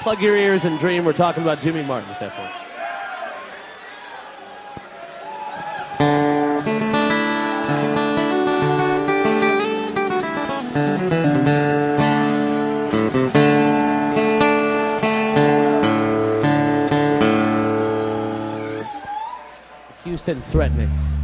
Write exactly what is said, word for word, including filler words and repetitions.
Plug your ears and dream. We're talking about Jimmy Martin at that point. Houston threatening.